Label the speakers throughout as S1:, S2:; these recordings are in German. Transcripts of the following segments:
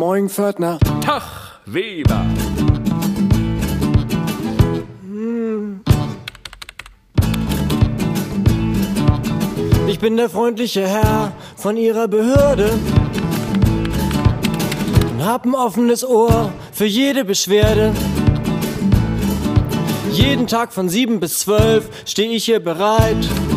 S1: Moin, Pförtner.
S2: Tag, Weber.
S1: Ich bin der freundliche Herr von Ihrer Behörde und hab ein offenes Ohr für jede Beschwerde. Jeden Tag von 7 bis 12 steh ich hier bereit.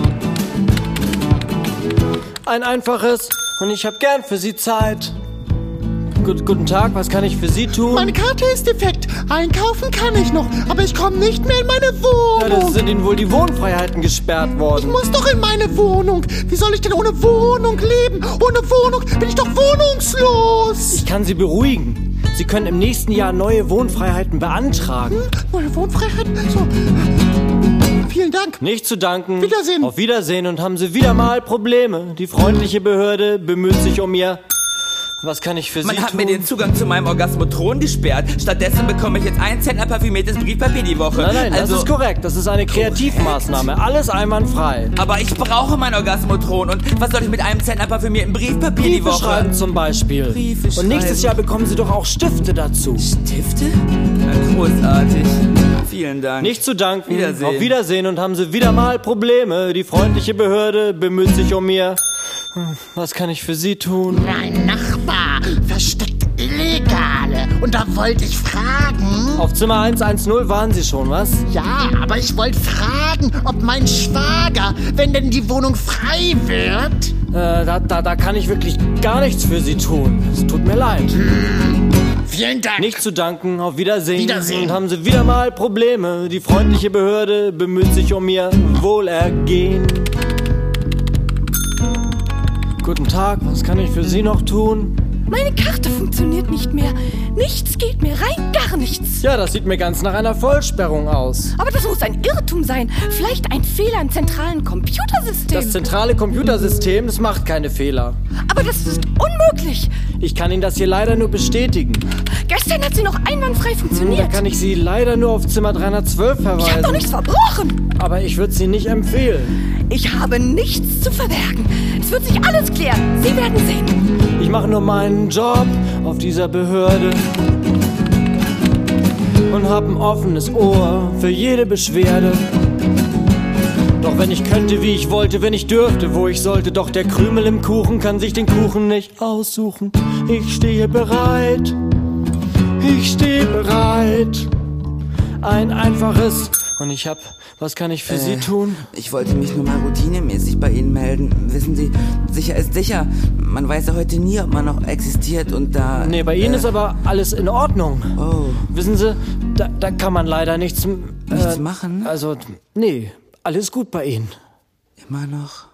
S1: Ein einfaches und ich hab gern für Sie Zeit. Guten Tag, was kann ich für Sie tun?
S3: Meine Karte ist defekt. Einkaufen kann ich noch, aber ich komme nicht mehr in meine Wohnung.
S1: Ja, das sind Ihnen wohl die Wohnfreiheiten gesperrt worden.
S3: Ich muss doch in meine Wohnung. Wie soll ich denn ohne Wohnung leben? Ohne Wohnung bin ich doch wohnungslos.
S1: Ich kann Sie beruhigen. Sie können im nächsten Jahr neue Wohnfreiheiten beantragen.
S3: Neue Wohnfreiheiten? So. Vielen Dank.
S1: Nicht zu danken.
S3: Wiedersehen.
S1: Auf Wiedersehen und haben Sie wieder mal Probleme. Die freundliche Behörde bemüht sich um Ihr... Was kann ich für Sie tun?
S4: Man hat mir den Zugang zu meinem Orgasmotron gesperrt. Stattdessen bekomme ich jetzt 1 Cent parfümiertes Briefpapier die Woche.
S1: Nein, das ist korrekt. Das ist eine Kreativmaßnahme. Alles einwandfrei.
S4: Aber ich brauche mein Orgasmotron. Und was soll ich mit 1 Cent parfümierten Briefpapier die
S1: Briefe
S4: Woche?
S1: schreiben zum Beispiel.
S4: Briefe
S1: Und nächstes
S4: schreiben.
S1: Jahr bekommen Sie doch auch Stifte dazu.
S4: Stifte? Na, großartig. Vielen Dank.
S1: Nicht zu danken.
S4: Wiedersehen.
S1: Auf Wiedersehen und haben Sie wieder mal Probleme. Die freundliche Behörde bemüht sich um Ihr... Was kann ich für Sie tun?
S3: Mein Nachbar versteckt Illegale. Und da wollte ich fragen...
S1: Auf Zimmer 110 waren Sie schon, was?
S3: Ja, aber ich wollte fragen, ob mein Schwager, wenn denn die Wohnung frei wird...
S1: Da kann ich wirklich gar nichts für Sie tun. Es tut mir leid.
S3: Vielen Dank.
S1: Nicht zu danken, auf Wiedersehen.
S3: Wiedersehen.
S1: Und haben Sie wieder mal Probleme. Die freundliche Behörde bemüht sich um Ihr Wohlergehen. Guten Tag, was kann ich für Sie noch tun?
S5: Meine Karte funktioniert nicht mehr. Nichts geht mehr, rein gar nichts.
S1: Ja, das sieht mir ganz nach einer Vollsperrung aus.
S5: Aber das muss ein Irrtum sein. Vielleicht ein Fehler im zentralen Computersystem.
S1: Das zentrale Computersystem, das macht keine Fehler.
S5: Aber das ist unmöglich.
S1: Ich kann Ihnen das hier leider nur bestätigen.
S5: Gestern hat sie noch einwandfrei
S1: Da
S5: funktioniert.
S1: kann ich Sie leider nur auf Zimmer 312
S5: Ich habe doch
S1: verweisen.
S5: nichts verbrochen.
S1: Aber ich würde Sie nicht empfehlen.
S5: Ich habe nichts zu verbergen. Es wird sich alles klären. Sie werden sehen.
S1: Ich mache nur meinen Job auf dieser Behörde und hab ein offenes Ohr für jede Beschwerde. Doch wenn ich könnte, wie ich wollte, wenn ich dürfte, wo ich sollte, doch der Krümel im Kuchen kann sich den Kuchen nicht aussuchen. Ich stehe bereit, ich stehe bereit. Ein einfaches und ich hab... Was kann ich für Sie tun?
S4: Ich wollte mich nur mal routinemäßig bei Ihnen melden. Wissen Sie, sicher ist sicher. Man weiß ja heute nie, ob man noch existiert und da...
S1: Nee, bei Ihnen ist aber alles in Ordnung.
S4: Oh.
S1: Wissen Sie, da kann man leider nichts...
S4: Nichts machen?
S1: Also, nee, alles gut bei Ihnen.
S4: Immer noch...